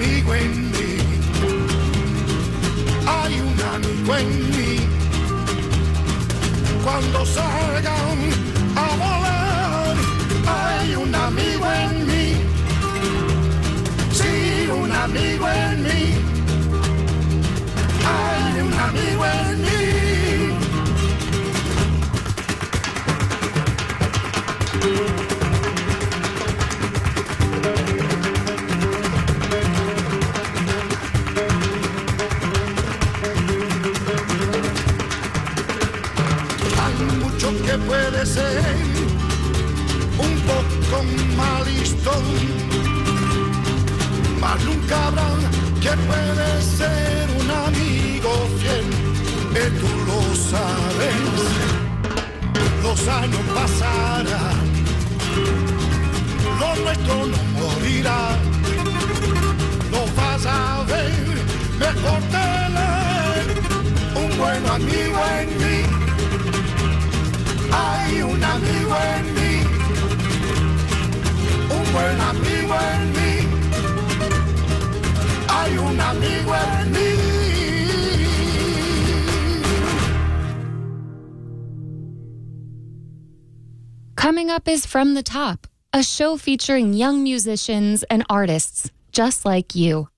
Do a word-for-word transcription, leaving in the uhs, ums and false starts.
amigo en mí. Hay un amigo en mí. Cuando salgan a volar, hay un amigo en mí. Sí, un amigo en mí. Hay un amigo en mí. Que puede ser un poco malistón, mas nunca habrá que puede ser un amigo fiel, que tú lo sabes. Los años pasarán, lo nuestro no morirá, lo vas a ver mejor tener un buen amigo en mí. Hay un amigo en mí, un buen amigo en mí. Hay un amigo en mí. Coming up is From the Top, a show featuring young musicians and artists just like you.